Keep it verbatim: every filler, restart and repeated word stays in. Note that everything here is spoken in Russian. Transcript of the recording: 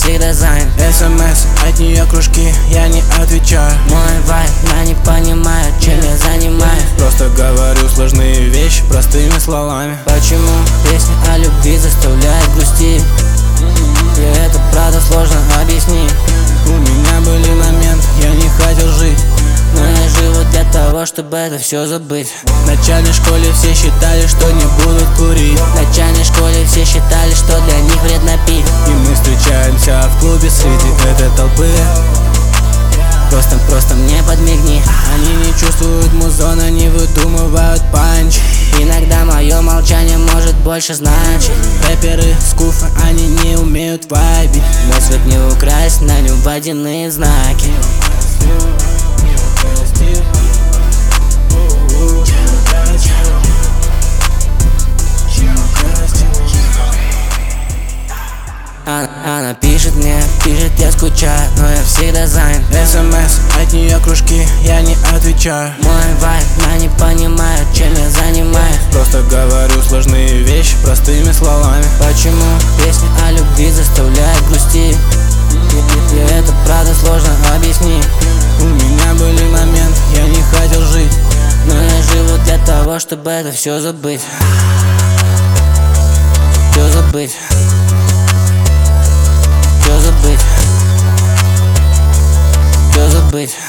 всегда занят. СМС, от нее кружки, я не отвечаю. Мой вайб, она не понимает, чем я занимаюсь. Просто говорю сложные вещи простыми словами. Почему песни о любви заставляют грустить? И это правда сложно объяснить. У меня были моменты, я не хотел жить, но я живу для того, чтобы это все забыть. В начальной школе все считали, что не будут курить. В начальной школе все считали, что для них вредно пить. И мы встречаемся в клубе среди этой толпы. Просто, просто мне подмигни. Они не чувствуют музон, они выдумывают панч. Иногда мое молчание может больше значить. Рэперы, скуфы, они не умеют вайбить. Мой свет не украсть, на нем водяные знаки. Она, она пишет мне, пишет, я скучаю, но я всегда занят. СМС, от нее кружки, я не отвечаю. Мой вайб, она не понимает, чем я занимаюсь. Просто говорю сложные вещи простыми словами. Почему песни о любви заставляют грустить? И, и это правда сложно объяснить. У меня были моменты, я не хотел жить, но я живу для того, чтобы это все забыть. Все забыть. Все забыть. Все забыть.